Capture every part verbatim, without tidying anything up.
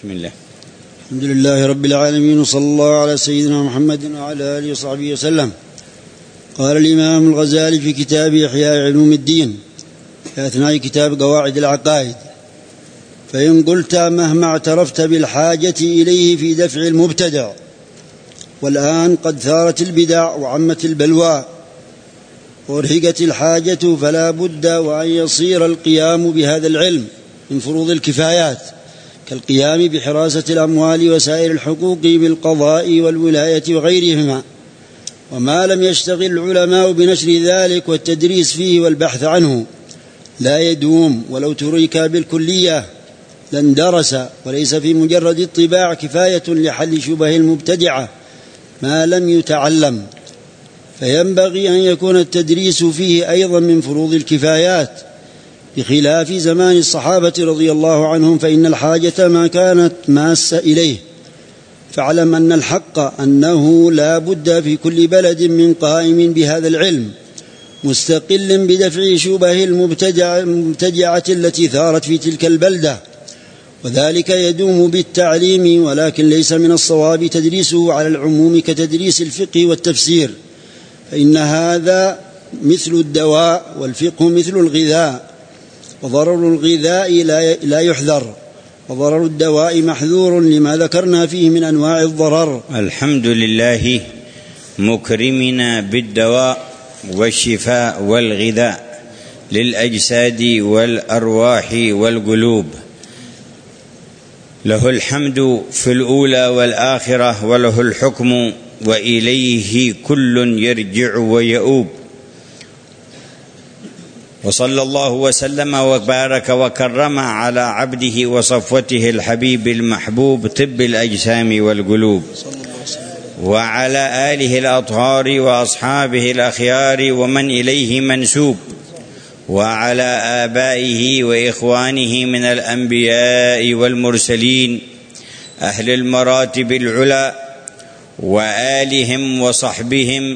بسم الله. الحمد لله رب العالمين، وصلى الله على سيدنا محمد وعلى آله وصحبه وسلم. قال الإمام الغزالي في كتاب إحياء علوم الدين في أثناء كتاب قواعد العقائد: فإن قلت مهما اعترفت بالحاجة إليه في دفع المبتدع، والآن قد ثارت البدع وعمت البلوى وارهقت الحاجة، فلا بد وأن يصير القيام بهذا العلم من فروض الكفايات، كالقيام بحراسة الأموال وسائر الحقوق بالقضاء والولاية وغيرهما. وما لم يشتغل العلماء بنشر ذلك والتدريس فيه والبحث عنه لا يدوم، ولو ترك بالكلية لاندرس، وليس في مجرد الطباع كفاية لحل شبه المبتدعة ما لم يتعلم، فينبغي أن يكون التدريس فيه أيضا من فروض الكفايات، بخلاف زمان الصحابة رضي الله عنهم، فإن الحاجة ما كانت ماسة إليه. فاعلم أن الحق أنه لا بد في كل بلد من قائم بهذا العلم مستقل بدفع شبه المبتدعة التي ثارت في تلك البلدة، وذلك يدوم بالتعليم، ولكن ليس من الصواب تدريسه على العموم كتدريس الفقه والتفسير، فإن هذا مثل الدواء والفقه مثل الغذاء، وضرر الغذاء لا يحذر، وضرر الدواء محذور لما ذكرنا فيه من أنواع الضرر. الحمد لله مكرمنا بالدواء والشفاء والغذاء للأجساد والأرواح والقلوب، له الحمد في الأولى والآخرة، وله الحكم وإليه كل يرجع ويؤوب. وصلى الله وسلم وبارك وكرم على عبده وصفوته الحبيب المحبوب طب الأجسام والقلوب، وعلى آله الأطهار وأصحابه الأخيار ومن إليه منسوب، وعلى آبائه وإخوانه من الأنبياء والمرسلين أهل المراتب العلى، وآلهم وصحبهم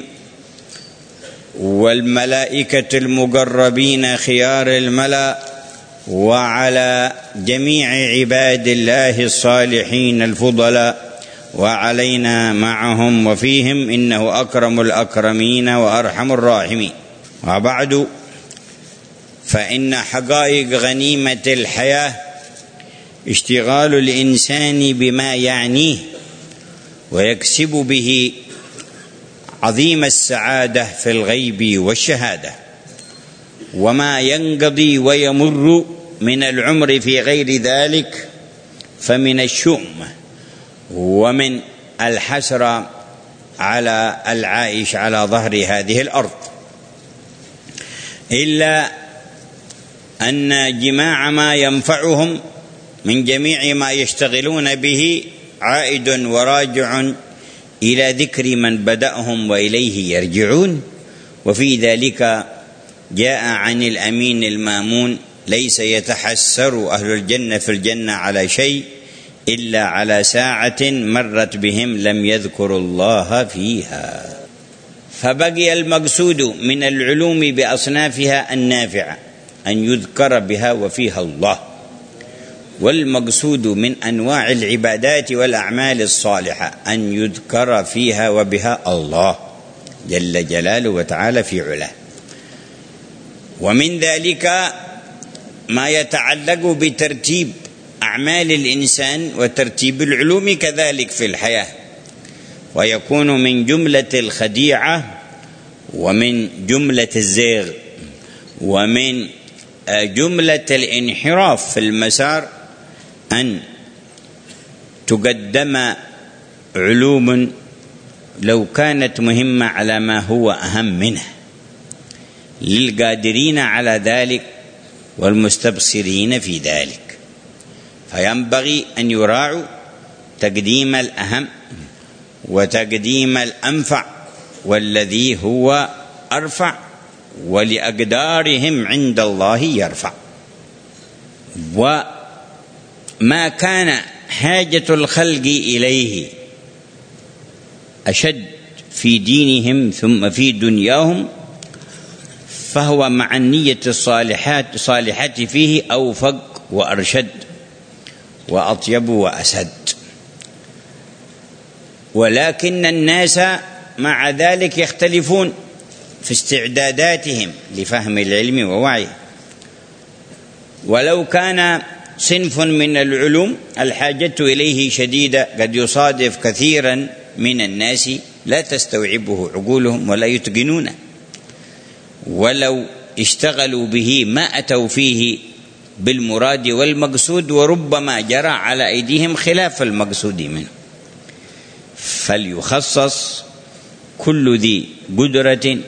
والملائكة المقربين خيار الملأ، وعلى جميع عباد الله الصالحين الفضلاء، وعلينا معهم وفيهم، إنه أكرم الأكرمين وأرحم الراحمين. وبعد، فإن حقائق غنيمة الحياة اشتغال الإنسان بما يعنيه ويكسب به عظيم السعادة في الغيب والشهادة، وما ينقضي ويمر من العمر في غير ذلك فمن الشؤم ومن الحسرة على العائش على ظهر هذه الأرض، إلا أن جماع ما ينفعهم من جميع ما يشتغلون به عائد وراجع إلى ذكر من بدأهم وإليه يرجعون. وفي ذلك جاء عن الأمين المامون: ليس يتحسر أهل الجنة في الجنة على شيء إلا على ساعة مرت بهم لم يذكروا الله فيها. فبقي المقصود من العلوم بأصنافها النافعة أن يذكر بها وفيها الله، والمقصود من أنواع العبادات والأعمال الصالحة أن يذكر فيها وبها الله جل جلاله وتعالى في علاه. ومن ذلك ما يتعلق بترتيب أعمال الإنسان وترتيب العلوم كذلك في الحياة، ويكون من جملة الخديعة ومن جملة الزيغ ومن جملة الانحراف في المسار أن تقدم علوم لو كانت مهمة على ما هو أهم منه للقادرين على ذلك والمستبصرين في ذلك، فينبغي أن يراعوا تقديم الأهم وتقديم الأنفع والذي هو أرفع، ولأقدارهم عند الله يرفع. وما كان حاجة الخلق إليه أشد في دينهم ثم في دنياهم، فهو مع النية الصالحات صالحة فيه أوفق وأرشد. وأطيب وأسد. ولكن الناس مع ذلك يختلفون في استعداداتهم لفهم العلم ووعيه. ولو كان صنف من العلوم الحاجة إليه شديدة قد يصادف كثيرا من الناس لا تستوعبه عقولهم ولا يتقنونه، ولو اشتغلوا به ما أتوا فيه بالمراد والمقصود، وربما جرى على أيديهم خلاف المقصود منه. فليخصص كل ذي قدرة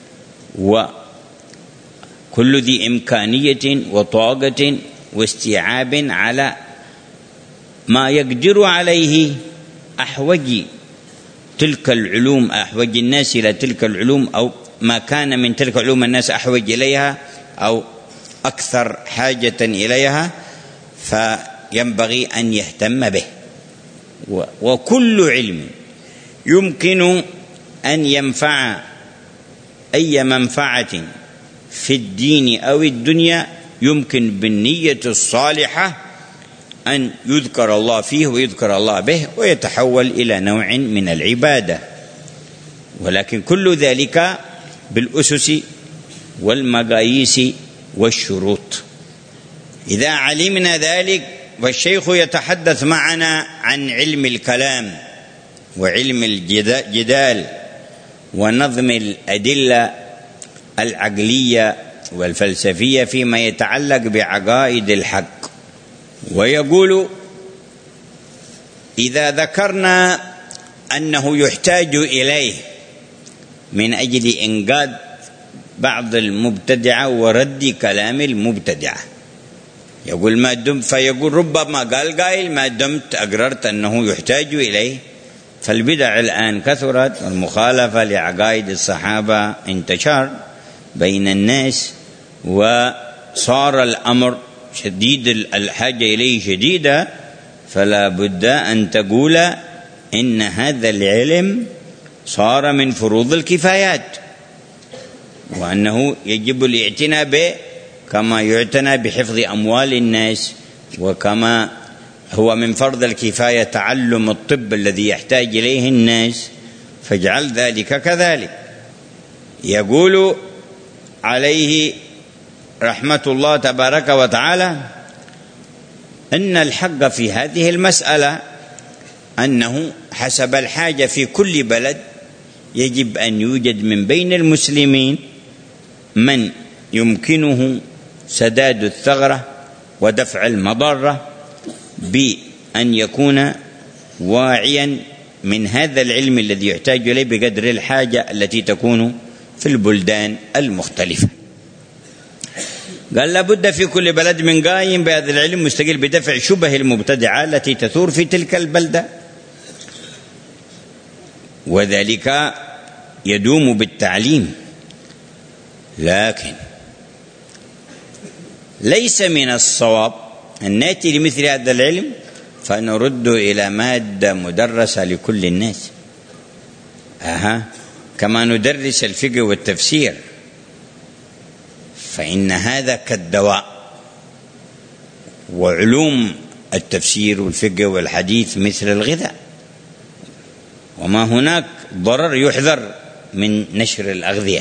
وكل ذي إمكانية وطاقة واستيعاب على ما يقدر عليه أحوج تلك العلوم، أحوج الناس إلى تلك العلوم، أو ما كان من تلك العلوم الناس أحوج إليها أو أكثر حاجة إليها، فينبغي أن يهتم به. وكل علم يمكن أن ينفع أي منفعة في الدين أو الدنيا يمكن بالنية الصالحة أن يذكر الله فيه ويذكر الله به ويتحول إلى نوع من العبادة، ولكن كل ذلك بالأسس والمقاييس والشروط. إذا علمنا ذلك فالشيخ يتحدث معنا عن علم الكلام وعلم الجدال ونظم الأدلة العقلية والفلسفية فيما يتعلق بعقائد الحق. ويقول: إذا ذكرنا أنه يحتاج إليه من أجل إنقاذ بعض المبتدعة ورد كلام المبتدعة، يقول ما دمت، فيقول ربما قال قائل ما دمت أقررت أنه يحتاج إليه، فالبدع الآن كثرت والمخالفة لعقائد الصحابة انتشر بين الناس، وصار الأمر شديد الحاجة إليه شديدة، فلا بد أن تقول إن هذا العلم صار من فروض الكفايات، وأنه يجب الاعتناء به كما يعتنى بحفظ أموال الناس، وكما هو من فرض الكفاية تعلم الطب الذي يحتاج إليه الناس، فاجعل ذلك كذلك. يقول عليه رحمة الله تبارك وتعالى أن الحق في هذه المسألة أنه حسب الحاجة في كل بلد يجب أن يوجد من بين المسلمين من يمكنه سداد الثغرة ودفع المضرة بأن يكون واعيا من هذا العلم الذي يحتاج إليه بقدر الحاجة التي تكون في البلدان المختلفة. قال لابد في كل بلد من قائم بهذا العلم مستقل بدفع شبه المبتدعة التي تثور في تلك البلدة، وذلك يدوم بالتعليم. لكن ليس من الصواب أن نأتي لمثل هذا العلم فنرد إلى مادة مدرسة لكل الناس، أها كما ندرس الفقه والتفسير، فإن هذا كالدواء، وعلوم التفسير والفقه والحديث مثل الغذاء، وما هناك ضرر يحذر من نشر الأغذية،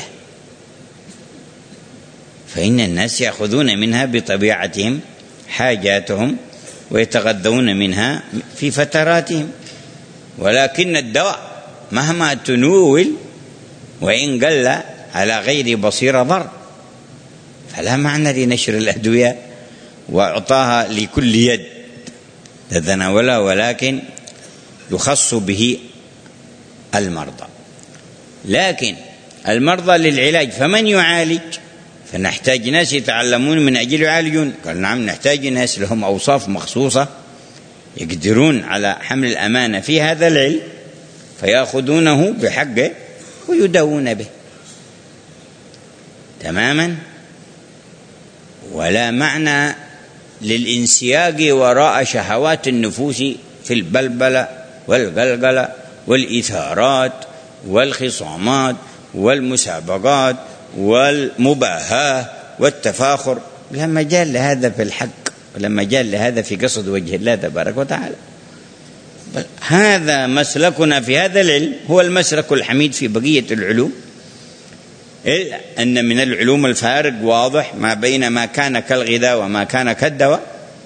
فإن الناس يأخذون منها بطبيعتهم حاجاتهم ويتغذون منها في فتراتهم، ولكن الدواء مهما تنول وإن قل على غير بصيرة ضر، فلا معنى لنشر الأدوية وإعطاها لكل يد تتناولها، ولكن يخص به المرضى. لكن المرضى للعلاج، فمن يعالج؟ فنحتاج ناس يتعلمون من أجل يعالجون. قال نعم، نحتاج ناس لهم أوصاف مخصوصة يقدرون على حمل الأمانة في هذا العلم فيأخذونه بحقه ويداوون به تماما. ولا معنى للانسياق وراء شهوات النفوس في البلبلة والقلقلة والإثارات والخصامات والمسابقات والمباهاة والتفاخر، لا مجال لهذا في الحق ولا مجال لهذا في قصد وجه الله تبارك وتعالى. هذا مسلكنا في هذا العلم، هو المسلك الحميد في بقية العلوم، إلا أن من العلوم الفارق واضح ما بين ما كان كالغذاء وما كان كالدواء.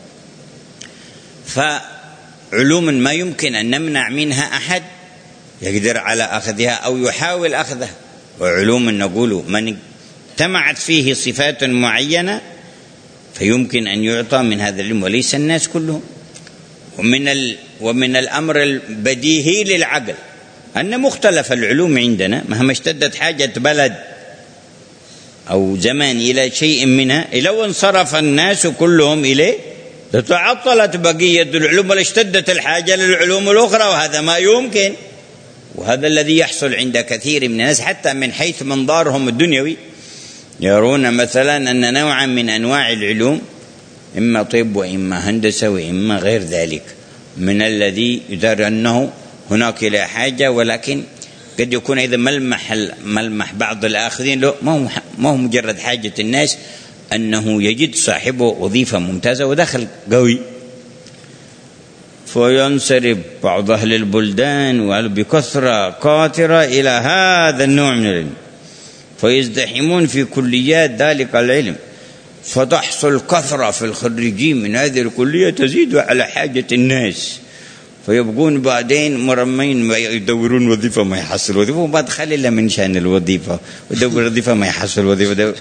فعلوم ما يمكن أن نمنع منها أحد يقدر على أخذها أو يحاول أخذها، وعلوم نقول من اجتمعت فيه صفات معينة فيمكن أن يعطى من هذا العلم وليس الناس كلهم. ومن ال ومن الأمر البديهي للعقل أن مختلف العلوم عندنا مهما اشتدت حاجة بلد أو زمان إلى شيء منها، لو انصرف الناس كلهم إليه لتعطلت بقية العلوم ولا اشتدت الحاجة للعلوم الأخرى، وهذا ما يمكن. وهذا الذي يحصل عند كثير من الناس حتى من حيث منظارهم الدنيوي، يرون مثلا أن نوعا من أنواع العلوم إما طب وإما هندسة وإما غير ذلك من الذي يدار أنه هناك إلى حاجة، ولكن قد يكون إذا ملمح ملمح بعض الآخرين له ما هو مجرد حاجة الناس أنه يجد صاحبه وظيفة ممتازة ودخل قوي، فينصرف بعض أهل البلدان بكثرة قاترة إلى هذا النوع من العلم فيزدحمون في كليات ذلك العلم، فتحصل كثرة في الخريجين من هذه الكلية تزيد على حاجة الناس، فيبقون بعدين مرمين يدورون وظيفة ما يحصل وظيفة، وما دخل إلا من شأن الوظيفة ودور وظيفة ما يحصل وظيفة،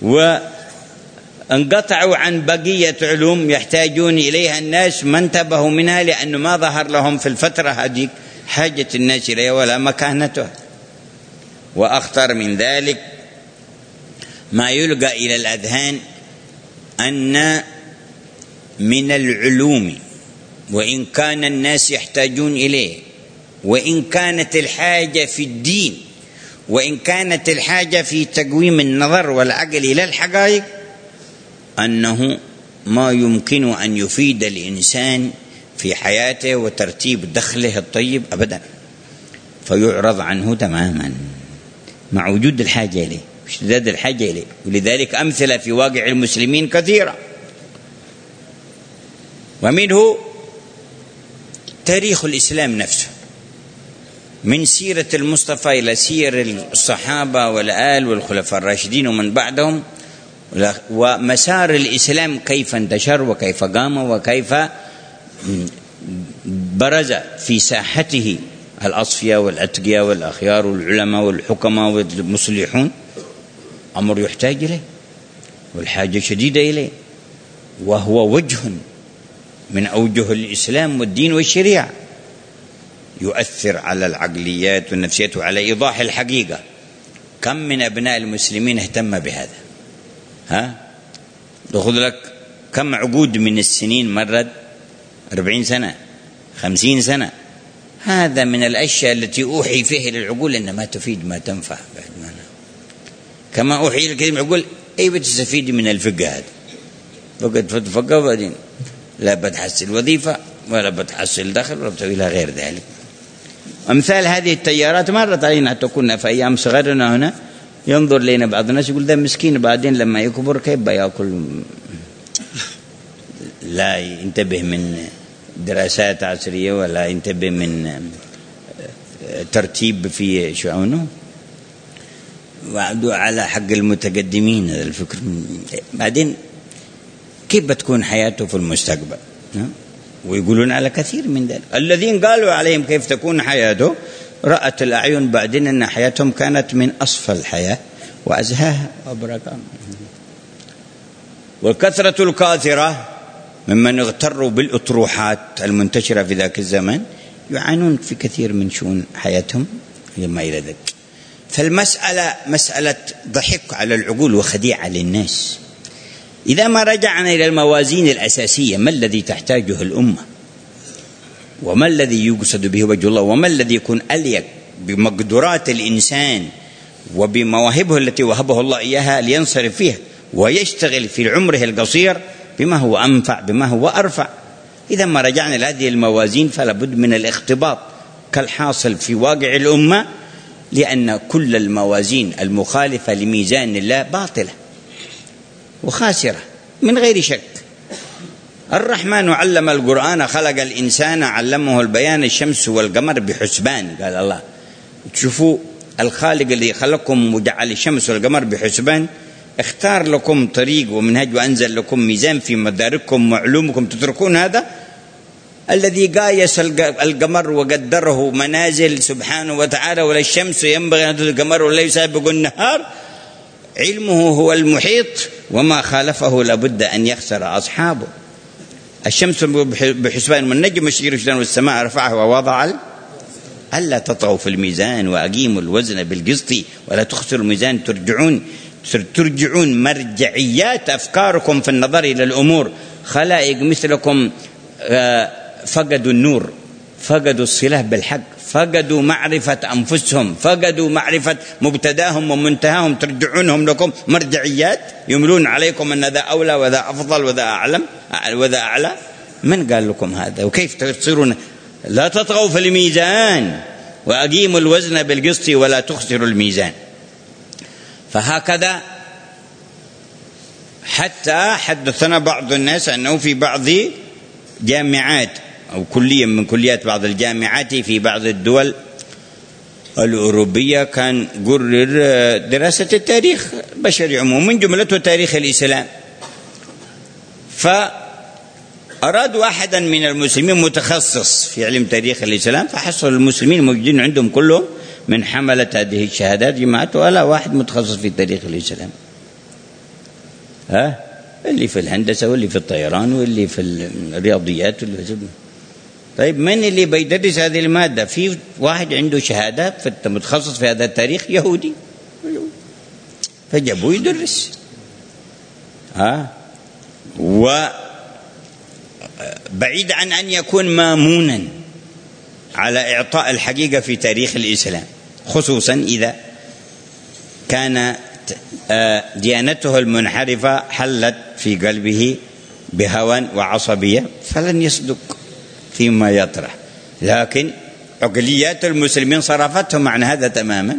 وانقطعوا عن بقية علوم يحتاجون إليها الناس ما انتبهوا منها لأنه ما ظهر لهم في الفترة هذه حاجة الناس إليها ولا مكانتها. وأخطر من ذلك ما يلقى إلى الأذهان أن من العلوم وإن كان الناس يحتاجون إليه، وإن كانت الحاجة في الدين، وإن كانت الحاجة في تقويم النظر والعقل إلى الحقائق، أنه ما يمكن أن يفيد الإنسان في حياته وترتيب دخله الطيب أبدا، فيعرض عنه تماما مع وجود الحاجة إليه واشتداد الحاجة إليه. ولذلك أمثلة في واقع المسلمين كثيرة، ومنه تاريخ الإسلام نفسه من سيرة المصطفى إلى سير الصحابة والآل والخلفاء الراشدين ومن بعدهم، ومسار الإسلام كيف انتشر وكيف قام وكيف برز في ساحته الأصفياء والأتقياء والأخيار والعلماء والحكماء والمصلحون، أمر يحتاج إليه والحاجة شديدة إليه، وهو وجه من أوجه الإسلام والدين والشريعة يؤثر على العقليات والنفسيات وعلى إيضاح الحقيقة. كم من أبناء المسلمين اهتم بهذا؟ ها خذ لك كم عقود من السنين مرت، أربعين سنة خمسين سنة، هذا من الأشياء التي أوحي فيه للعقول أن ما تفيد ما تنفع بعد ما أنا. كما أوحي الكلمة عقول أي بتستفيد من الفقه هذا، فقد فتفقه بعدين لا بتحصل وظيفة ولا بتحصل دخل ولا بتسوي لها غير ذلك. أمثال هذه التيارات مرت علينا حتى كنا في أيام صغرنا هنا ينظر لنا بعض الناس يقول ده مسكين بعدين لما يكبر كيف بيأكل، لا ينتبه من دراسات عصرية ولا ينتبه من ترتيب في شؤونه، وعدوا على حق المتقدمين هذا الفكر. بعدين كيف بتكون حياته في المستقبل؟ ويقولون على كثير من ذلك الذين قالوا عليهم كيف تكون حياته، رأت الأعين بعدين أن حياتهم كانت من أصفى الحياة وأزهاها وأبركها. والكثرة الكاثرة ممن اغتروا بالأطروحات المنتشرة في ذاك الزمان يعانون في كثير من شؤون حياتهم لما إلى ذلك. فالمسألة مسألة ضحك على العقول وخديعة للناس. إذا ما رجعنا إلى الموازين الأساسية، ما الذي تحتاجه الأمة وما الذي يقصد به وجه الله وما الذي يكون أليق بمقدرات الإنسان وبمواهبه التي وهبه الله إياها لينصرف فيها ويشتغل في عمره القصير بما هو أنفع بما هو أرفع. إذا ما رجعنا لهذه الموازين فلا بد من الاختباط كالحاصل في واقع الأمة، لأن كل الموازين المخالفة لميزان الله باطلة وخاسرة من غير شك. الرحمن علم القرآن خلق الإنسان علمه البيان الشمس والقمر بحسبان. قال الله تشوفوا الخالق اللي خلقكم وجعل الشمس والقمر بحسبان اختار لكم طريق ومنهج وأنزل لكم ميزان في مدارككم وعلومكم تتركون هذا. الذي قايس القمر وقدره منازل سبحانه وتعالى، ولا الشمس ينبغي أن تدرك القمر ولا يسابق النهار، علمه هو المحيط وما خالفه لابد أن يخسر أصحابه. الشمس بحسبان والنجم يسير شلون والسماء رفعه ووضع ألا تطغوا في الميزان وأقيموا الوزن بالقسط ولا تخسروا الميزان ترجعون ترجعون مرجعيات أفكاركم في النظر إلى الأمور. خلائق مثلكم فقدوا النور، فقدوا الصلة بالحق، فقدوا معرفة أنفسهم، فقدوا معرفة مبتداهم ومنتهاهم، ترجعونهم لكم مرجعيات يملون عليكم أن ذا أولى وذا أفضل وذا أعلم وذا أعلى. من قال لكم هذا؟ وكيف تصيرون؟ لا تطغوا في الميزان وأقيموا الوزن بالقسط ولا تخسروا الميزان. فهكذا حتى حدثنا بعض الناس أنه في بعض جامعات أو كلية من كليات بعض الجامعات في بعض الدول الأوروبية كان قرر دراسة التاريخ البشري عموما من جملته تاريخ الإسلام، فأرادوا أحدا من المسلمين متخصص في علم تاريخ الإسلام، فحصل المسلمين موجودين عندهم كلهم من حملة هذه الشهادات جماعته ولا واحد متخصص في تاريخ الإسلام. ها اللي في الهندسة واللي في الطيران واللي في الرياضيات واللي في طيب من اللي بيدرس هذه المادة؟ في واحد عنده شهادة متخصص في هذا التاريخ يهودي فجابوه يدرس. ها وبعيد عن أن يكون مامونا على إعطاء الحقيقة في تاريخ الإسلام، خصوصا إذا كان ديانته المنحرفة حلت في قلبه بهوى وعصبية فلن يصدق فيما يطرح. لكن عقليات المسلمين صرفتهم عن هذا تماما،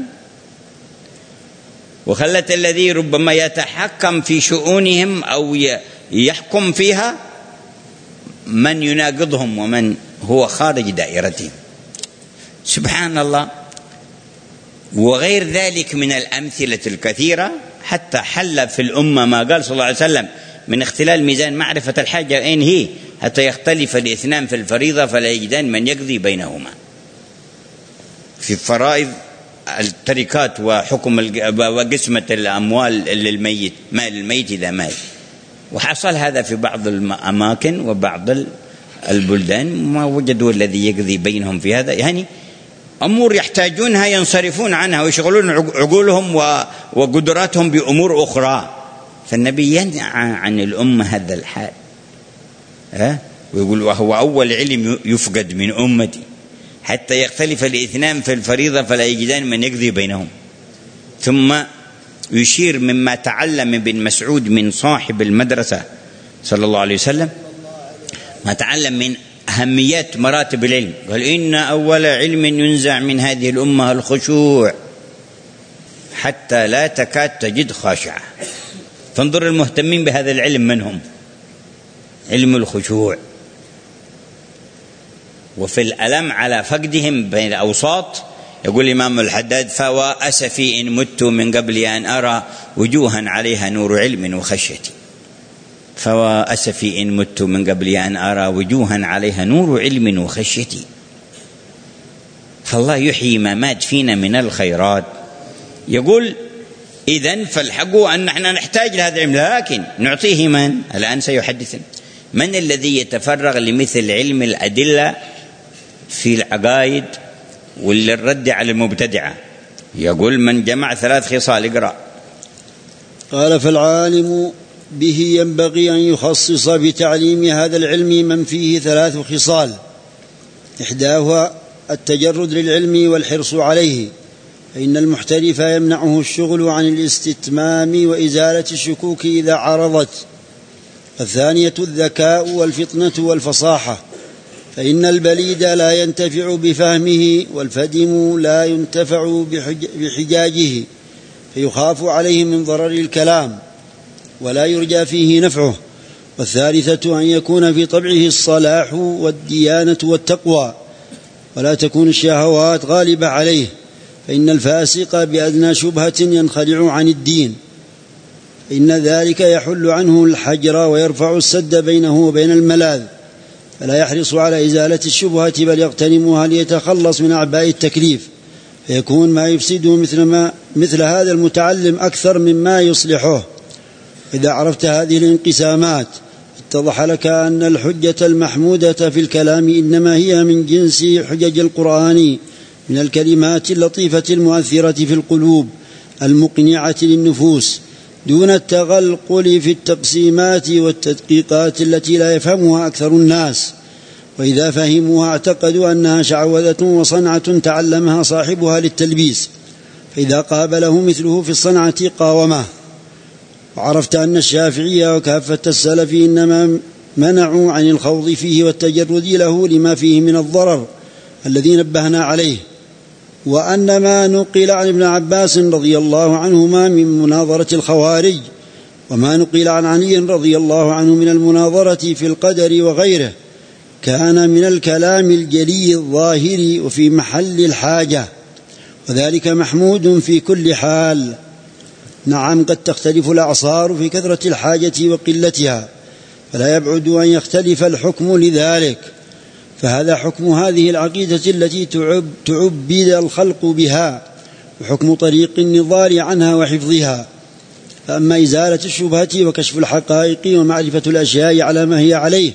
وخلت الذي ربما يتحكم في شؤونهم أو يحكم فيها من يناقضهم ومن هو خارج دائرتهم. سبحان الله. وغير ذلك من الأمثلة الكثيرة، حتى حل في الأمة ما قال صلى الله عليه وسلم من اختلال ميزان معرفة الحاجة أين هي حتى يختلف الاثنان في الفريضة فلا يجدان من يقضي بينهما. في الفرائض التركات وحكم وقسمة الأموال للميت، مال الميت إذا مات، وحصل هذا في بعض الأماكن وبعض البلدان ما وجدوا الذي يقضي بينهم في هذا، يعني أمور يحتاجونها ينصرفون عنها ويشغلون عقولهم وقدراتهم بأمور أخرى. فالنبي ينهى عن الأمة هذا الحال، ها ويقول وهو أول علم يفقد من أمتي حتى يختلف الاثنان في الفريضة فلا يجدان من يقضي بينهم. ثم يشير مما تعلم ابن مسعود من صاحب المدرسة صلى الله عليه وسلم ما تعلم من أهميات مراتب العلم، قال إن أول علم ينزع من هذه الأمة الخشوع حتى لا تكاد تجد خاشعة. فانظر المهتمين بهذا العلم من هم؟ علم الخشوع. وفي الألم على فقدهم بين الأوساط يقول الإمام الحداد فوا أسفي إن مت من قبل أن أرى وجوها عليها نور علم وخشيتي. فوا أسفي إن مت من قبل أن أرى وجوها عليها نور علم وخشيتي. فالله يحيي ما مات فينا من الخيرات. يقول إذن فالحقوا أن نحن نحتاج لهذا العلم، لكن نعطيه من؟ الآن سيحدثنا من الذي يتفرغ لمثل علم الأدلة في العقائد والرد على المبتدعة. يقول من جمع ثلاث خصال. اقرأ. قال فالعالم به ينبغي أن يخصص بتعليم هذا العلم من فيه ثلاث خصال، إحداها التجرد للعلم والحرص عليه، فإن المحترف يمنعه الشغل عن الاستتمام وإزالة الشكوك إذا عرضت. الثانية الذكاء والفطنة والفصاحة، فإن البليد لا ينتفع بفهمه والفدم لا ينتفع بحجاجه، فيخاف عليه من ضرر الكلام ولا يرجى فيه نفعه. والثالثة أن يكون في طبعه الصلاح والديانة والتقوى ولا تكون الشهوات غالبة عليه، فإن الفاسق بأدنى شبهة ينخلع عن الدين، فإن ذلك يحل عنه الحجر ويرفع السد بينه وبين الملاذ، فلا يحرص على إزالة الشبهة بل يغتنمها ليتخلص من أعباء التكليف، فيكون ما يفسده مثل, ما مثل هذا المتعلم أكثر مما يصلحه. إذا عرفت هذه الانقسامات اتضح لك أن الحجة المحمودة في الكلام إنما هي من جنس حجج القرآن من الكلمات اللطيفة المؤثرة في القلوب المقنعة للنفوس، دون التغلقل في التقسيمات والتدقيقات التي لا يفهمها أكثر الناس، وإذا فهموها اعتقدوا أنها شعوذة وصنعة تعلمها صاحبها للتلبيس، فإذا قابله مثله في الصنعة قاومه. وعرفت أن الشافعية وكافة السلف إنما منعوا عن الخوض فيه والتجرد له لما فيه من الضرر الذي نبهنا عليه، وأن ما نقل عن ابن عباس رضي الله عنهما من مناظرة الخوارج وما نقل عن علي رضي الله عنه من المناظرة في القدر وغيره كان من الكلام الجلي الظاهر وفي محل الحاجة، وذلك محمود في كل حال. نعم، قد تختلف الأعصار في كثرة الحاجة وقلتها، فلا يبعد أن يختلف الحكم لذلك، فهذا حكم هذه العقيدة التي تعبد الخلق بها، وحكم طريق النضال عنها وحفظها. فأما إزالة الشبهة وكشف الحقائق ومعرفة الأشياء على ما هي عليه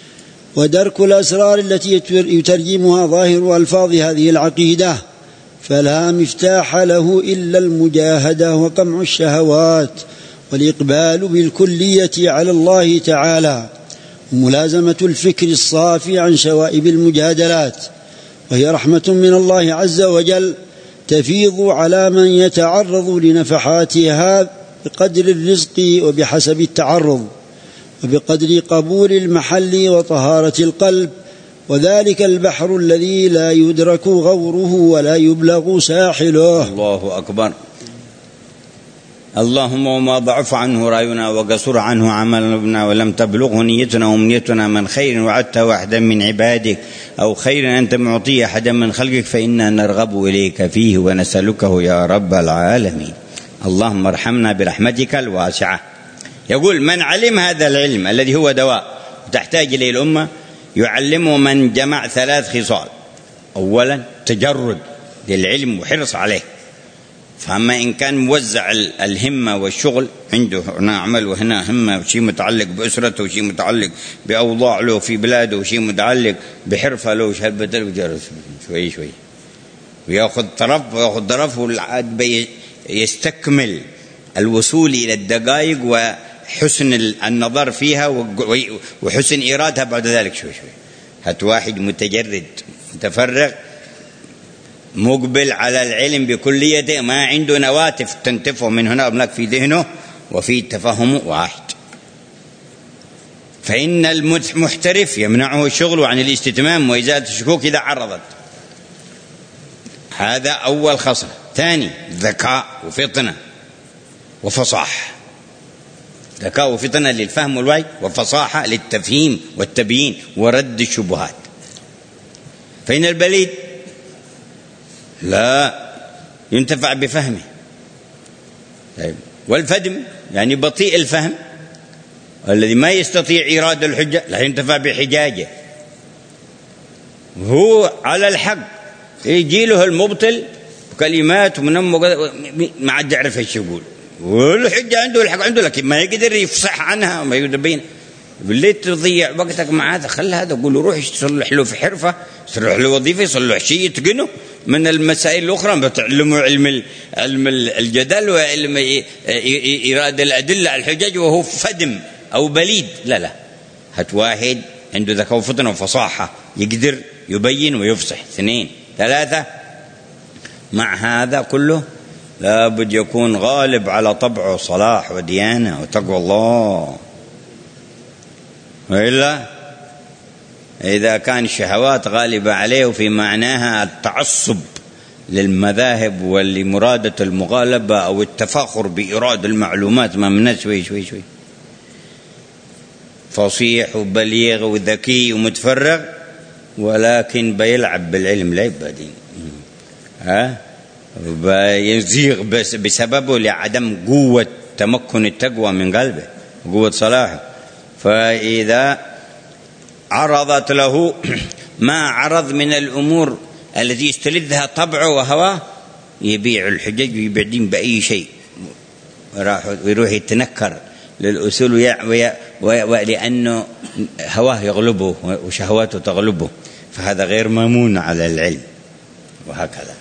ودرك الأسرار التي يترجمها ظاهر ألفاظ هذه العقيدة، فلا مفتاح له إلا المجاهدة وقمع الشهوات والإقبال بالكلية على الله تعالى، وملازمة الفكر الصافي عن شوائب المجادلات، وهي رحمة من الله عز وجل تفيض على من يتعرض لنفحاتها بقدر الرزق وبحسب التعرض وبقدر قبول المحل وطهارة القلب، وذلك البحر الذي لا يدرك غوره ولا يبلغ ساحله. الله أكبر. اللهم وما ضعف عنه رأينا وقصر عنه عملنا ولم تبلغه نيتنا ومنيتنا من خير وعدته واحدا من عبادك أو خير أنت معطي أحدا من خلقك فإنا نرغب إليك فيه ونسألكه يا رب العالمين. اللهم ارحمنا برحمتك الواسعة. يقول من علم هذا العلم الذي هو دواء تحتاج إليه الأمة يعلمه من جمع ثلاث خصال: أولا تجرد للعلم وحرص عليه، فأما إن كان موزع الهمة والشغل عنده هنا عمل وهنا همة وشيء متعلق بأسرته وشيء متعلق بأوضاع له في بلاده وشيء متعلق بحرفة له وشهبة شوي شوي ويأخذ طرف ويأخذ طرف والعاد يستكمل الوصول إلى الدقائق وحسن النظر فيها وحسن إرادها بعد ذلك شوي شوي. هات واحد متجرد متفرغ مقبل على العلم بكليته ما عنده نواتف تنتفه من هنا وهناك في ذهنه وفي تفهمه واحد، فإن المحترف يمنعه الشغل عن الاستتمام وإزالة الشكوك إذا عرضت. هذا أول خصلة. ثاني ذكاء وفطنة وفصاحة. ذكاء وفطنة للفهم والوعي، وفصاحة للتفهيم والتبيين ورد الشبهات. فإن البليد لا ينتفع بفهمه. طيب. والفدم يعني بطيء الفهم الذي ما يستطيع إيراد الحجة لا ينتفع بحجاجه. هو على الحق يجي له المبطل كلمات ومنم ما عاد يعرف ايش يقول، والحجة عنده الحق عنده، لكن ما يقدر يفصح عنها وما يقدر يبين. بالليل تضيع وقتك مع هذا، خل هذا قول له روح يصلح له في حرفة، يصلح له وظيفة، يصلح شيء يتقنه من المسائل الأخرى، بتعلمه علم علم الجدل وعلم إيراد الأدلة على الحجج وهو فدم أو بليد. لا لا، هات واحد عنده ذكاء وفطنة وفصاحة يقدر يبين ويفصح. اثنين ثلاثة، مع هذا كله لابد يكون غالب على طبعه صلاح وديانة وتقوى الله، وإلا إذا كان الشهوات غالبة عليه وفي معناها التعصب للمذاهب ولمرادة المغالبة أو التفاخر بإيراد المعلومات ما من شوي شوي شوي. فصيح وبليغ وذكي ومتفرغ، ولكن بيلعب بالعلم لا يبادين، ها بيزيغ بس بسببه لعدم قوة تمكن التقوى من قلبه، قوة صلاحه. فإذا عرضت له ما عرض من الأمور التي يستلذها طبعه وهواه، يبيع الحجج ويبيع دين بأي شيء، ويروح يتنكر للأصول لأنه هواه يغلبه وشهواته تغلبه، فهذا غير مامون على العلم. وهكذا.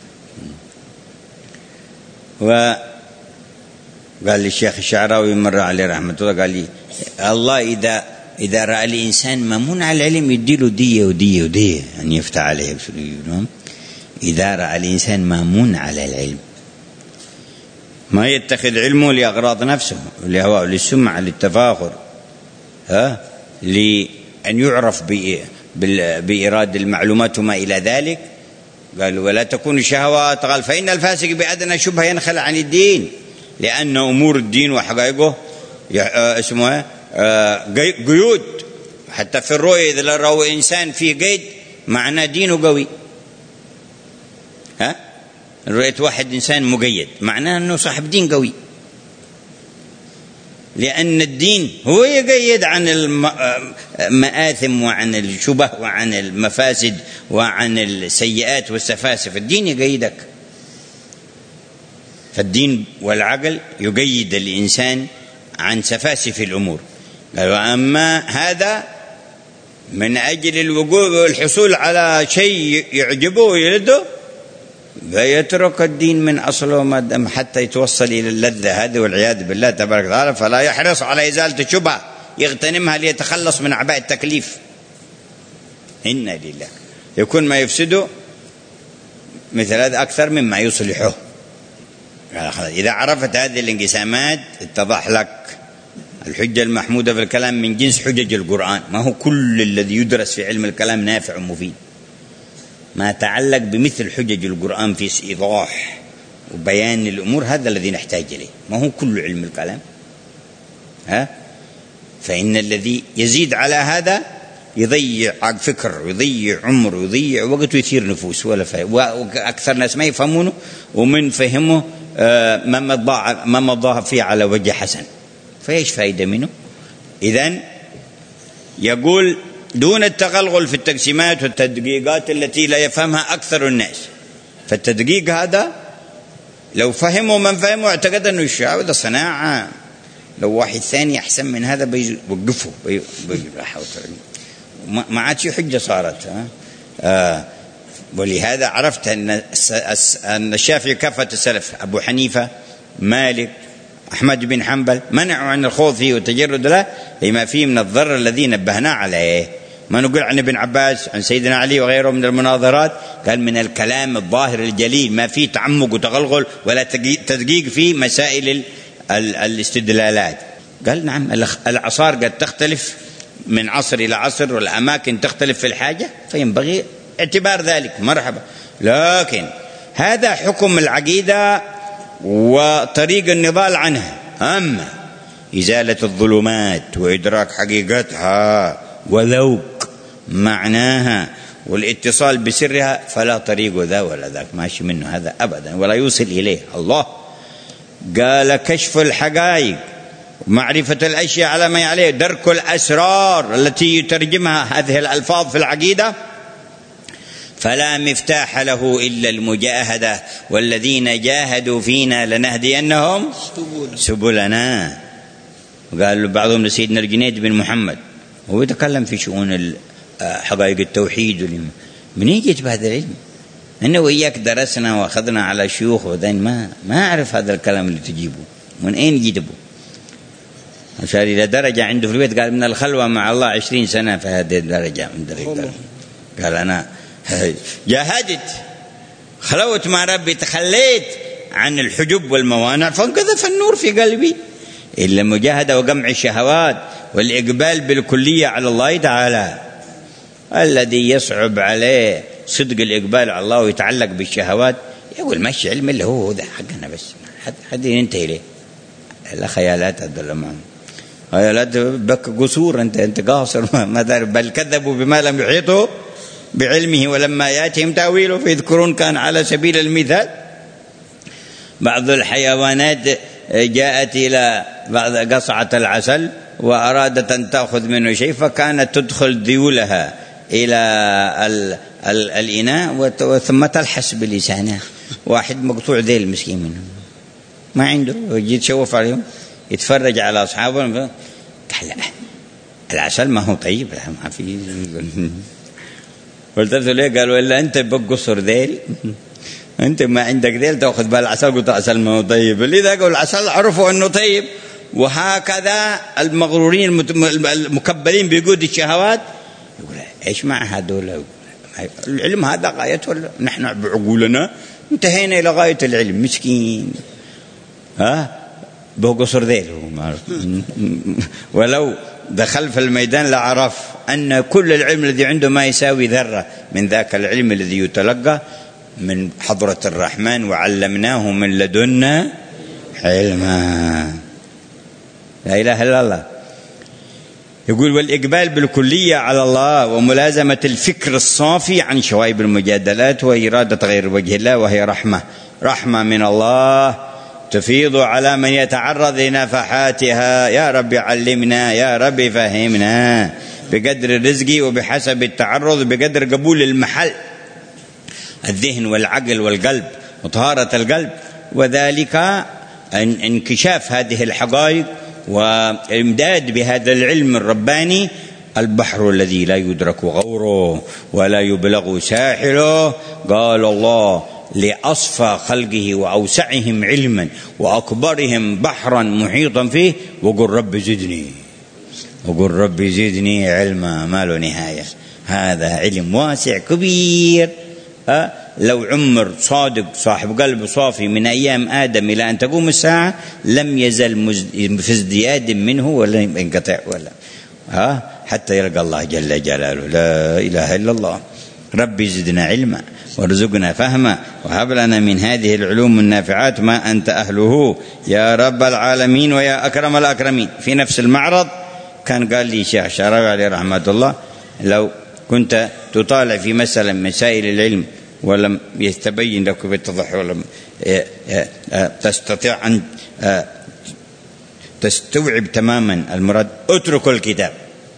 وقال لي الشيخ الشعراوي مرة عليه رحمة الله، قال لي الله إذا إذا رأى الإنسان مامون على العلم يديله دية ودية ودية، يعني يفتح عليه. إذا رأى الإنسان مامون على العلم ما يتخذ علمه لأغراض نفسه، لهواه، للسمعة، للتفاخر، ها لأن يعرف بإيراد المعلومات وما إلى ذلك. قال ولا تكون الشهوات، قال فإن الفاسق بأدنى شبهة ينخلع عن الدين، لأن أمور الدين وحقائقه اسمه قيود. حتى في الرؤية إذا رأوا إنسان في قيد معناه دينه قوي، ها رؤية واحد إنسان مقيد معناه أنه صاحب دين قوي، لأن الدين هو يقيد عن المآثم وعن الشبه وعن المفاسد وعن السيئات والسفاسف. الدين يقيدك، فالدين والعقل يقيد الإنسان عن سفاسف الأمور. أما هذا من أجل الوقوع والحصول على شيء يعجبه ويلده فيترك الدين من أصله حتى يتوصل إلى اللذة هذه والعياذ بالله تبارك وتعالى. فلا يحرص على إزالة الشبهة يغتنمها ليتخلص من أعباء التكليف. إنا لله. يكون ما يفسده مثل هذا أكثر مما يصلحه. إذا عرفت هذه الانقسامات اتضح لك الحجة المحمودة في الكلام من جنس حجج القرآن. ما هو كل الذي يدرس في علم الكلام نافع ومفيد، ما تعلق بمثل حجج القرآن في إيضاح وبيان الأمور هذا الذي نحتاج إليه، ما هو كل علم الكلام. ها فإن الذي يزيد على هذا يضيع فكر ويضيع عمر ويضيع وقت ويثير نفوس ولا فهم، وأكثر ناس ما يفهمونه ومن فهمه ما مضى ما مضى فيه على وجه حسن، فايش فائدة منه؟ إذن يقول دون التغلغل في التقسيمات والتدقيقات التي لا يفهمها أكثر الناس. فالتدقيق هذا لو فهمه من فهمه اعتقد أنه الشعب ده صناعة، لو واحد ثاني أحسن من هذا بيوقفه ما عاد شي حجة صارت. آه ولهذا عرفت أن أن الشافعي كافة السلف أبو حنيفة مالك أحمد بن حنبل منعوا عن الخوض فيه والتجرد له لما فيه من الضرر الذي نبهنا عليه. ما نقول عن ابن عباس عن سيدنا علي وغيره من المناظرات، قال من الكلام الظاهر الجليل ما فيه تعمق وتغلغل ولا تدقيق في مسائل الاستدلالات. قال نعم الأعصار قد تختلف من عصر إلى عصر والأماكن تختلف في الحاجة، فينبغي اعتبار ذلك مرحبا، لكن هذا حكم العقيدة وطريق النضال عنها. أما إزالة الظلمات وإدراك حقيقتها وذوق معناها والاتصال بسرها فلا طريق ذا ولا ذاك ماشي منه هذا أبدا ولا يوصل إليه الله. قال كشف الحقائق معرفة الأشياء على ما عليه، درك الأسرار التي يترجمها هذه الألفاظ في العقيدة، فلا مفتاح له إلا المجاهدة، والذين جاهدوا فينا لنهدينهم سبلنا. وقال بعضهم لسيدنا الجنيد بن محمد هو يتكلم في شؤون حقائق التوحيد، من يجي بهذا العلم؟ أنا وإياك درسنا وأخذنا على شيوخ وذين ما ما أعرف هذا الكلام اللي تجيبه من أين يجيبه. عشان إلى درجة عنده في البيت قال من الخلوة مع الله عشرين سنة في هذه الدرجة من درجة. قال أنا جاهدت خلوت مع ربي تخليت عن الحجب والموانع فانقذف النور في قلبي. إلا المجاهدة وقمع الشهوات والإقبال بالكلية على الله تعالى. الذي يصعب عليه صدق الإقبال على الله ويتعلق بالشهوات يقول ماشي علم اللي هو ده حقنا بس حد حد ينتهي له لا خيالات هذول معهم. هاي لا بك قصور، أنت أنت قاصر ما تعرف. بل كذبوا بما لم يحيطوا بعلمه ولما يأتهم تأويله فيذكرون. كان على سبيل المثال بعض الحيوانات جاءت إلى بعض قصعة العسل وأرادت أن تأخذ منه شيء، فكانت تدخل ذيولها إلى ال ال الإناء ثم تلحس بلسانها. واحد مقطوع ذيل مسكين منه ما عنده، وجيت شوف عليهم يتفرج على أصحابهم، قال لا العسل ما هو طيب، لا ما في. قلت له ليه؟ قالوا إلا أنت بقصر ذيل، أنت ما عندك ذيل تأخذ بالعسل. قلت العسل ما هو طيب، لذا قالوا العسل عرفوا أنه طيب. وهكذا المغرورين المكبلين بوجود الشهوات يقول إيش مع هذول؟ العلم هذا غايته، نحن بعقولنا انتهينا إلى غاية العلم. مسكين ها بقصر ذيل. ولو دخل في الميدان لعرف أن كل العلم الذي عنده ما يساوي ذرة من ذاك العلم الذي يتلقى من حضرة الرحمن. وعلمناه من لدنا علما. لا إله إلا الله. يقول والإقبال بالكلية على الله وملازمة الفكر الصافي عن شوائب المجادلات وإرادة غير وجه الله، وهي رحمة رحمة من الله تفيض على من يتعرض لنفحاتها. يا رب علمنا، يا رب فهمنا، بقدر الرزق وبحسب التعرض، بقدر قبول المحل الذهن والعقل والقلب وطهارة القلب، وذلك انكشاف هذه الحقائق وإمداد بهذا العلم الرباني البحر الذي لا يدرك غوره ولا يبلغ ساحله. قال الله لأصفى خلقه وأوسعهم علما وأكبرهم بحرا محيطا فيه، وقل رب زدني، وقل رب زدني علما ما له نهاية. هذا علم واسع كبير. أه؟ لو عمر صادق صاحب قلب صافي من أيام آدم إلى أن تقوم الساعة لم يزل في ازدياد منه ولا ينقطع ولا ها حتى يلقى الله جل جلاله. لا إله إلا الله. ربي زدنا علما وارزقنا فهما وهب لنا من هذه العلوم النافعات ما أنت أهله يا رب العالمين ويا أكرم الأكرمين. في نفس المعرض كان قال لي شيخ الشعراوي عليه رحمة الله لو كنت تطالع في مسألة مسائل العلم ولم يتبين لك بالتضح ولم تستطيع أن تستوعب تماما المراد، اترك الكتاب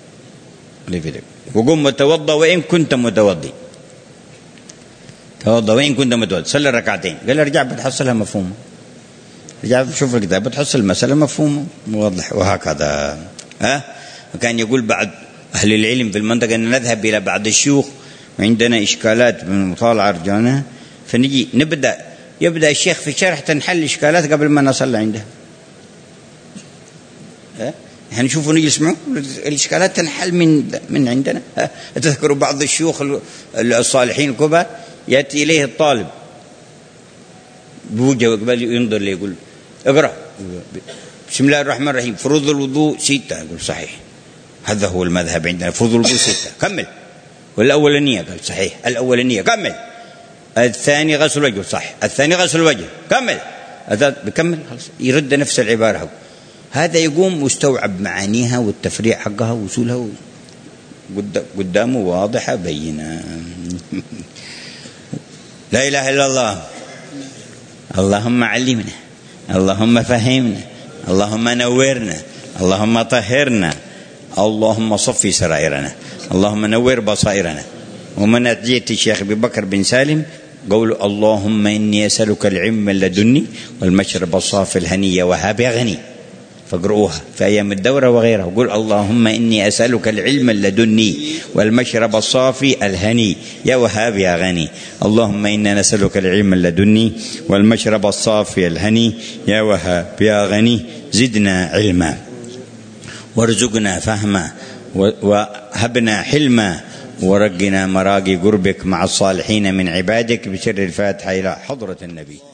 وقم متوضأ وإن كنت متوضي، توضأ وإن كنت متوضي، صلي ركعتين. قال ارجع بتحصلها مفهومة، رجع شوف الكتاب بتحصل المسألة مفهومة موضح. وهكذا ها. وكان يقول بعض أهل العلم في المنطقة أن نذهب إلى بعض الشيوخ وعندنا إشكالات من مطالعة رجعنا، فنجي نبدأ يبدأ الشيخ في شرح تنحل إشكالات قبل ما نصلي عنده. احنا نشوفوا نجي نسمعوا الإشكالات تنحل من من عندنا. تذكروا بعض الشيوخ الصالحين الكبار يأتي إليه الطالب بوجهه قبل ينظر لي يقول اقرأ بسم الله الرحمن الرحيم فروض الوضوء ستة. يقول صحيح هذا هو المذهب عندنا، فروض الوضوء ستة. كمل. والأولانية قال صحيح الأولانية. كمل. الثاني غسل الوجه صح، الثاني غسل الوجه. كمل. هذا بكمل يرد نفس العبارة. هذا يقوم مستوعب معانيها والتفريع حقها ووصولها قدامه واضحة بينة. لا إله إلا الله. اللهم علمنا، اللهم فهمنا، اللهم نورنا، اللهم طهرنا، اللهم صفي سرائرنا، اللهم نور بصائرنا. ومن أتجية الشيخ أبي بكر بن سالم قول اللهم إني أسألك العلم اللدني والمشرب الصافي الهني وهاب غني، فاقرؤوها في أيام الدورة وغيرها. وقول اللهم إني أسألك العلم اللدني والمشرب الصافي الهني يا وهاب يا غني. اللهم إنا نسألك العلم اللدني والمشرب الصافي الهني يا وهاب يا غني. زدنا علما وارزقنا فهما وهبنا حلما ورقنا مراقي قربك مع الصالحين من عبادك. بسر الفاتحة إلى حضرة النبي.